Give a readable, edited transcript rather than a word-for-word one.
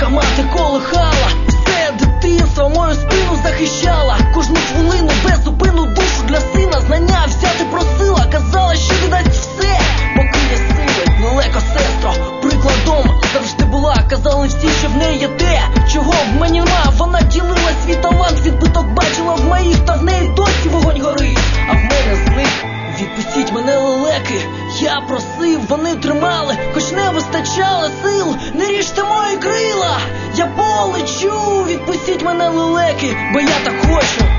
як мати колихала. Все дитинство мою спину захищала. Кожну хвилину без зупину душу для сина знання взяти просила. Казала, що віддасть все, поки є сили. Далеко, сестро, прикладом завжди була. Казали всі, що в неї є те, чого в мені нема. Вона ділила свій талант, відбиток бачила в моїх, та в неї досі вогонь горить, а в мене зник. Відпустіть мене, лелеки, я просив, вони тримали, хоч не вистачало сил. Не ріжте мої крила, я полечу. Відпустіть мене, лелеки, бо я так хочу.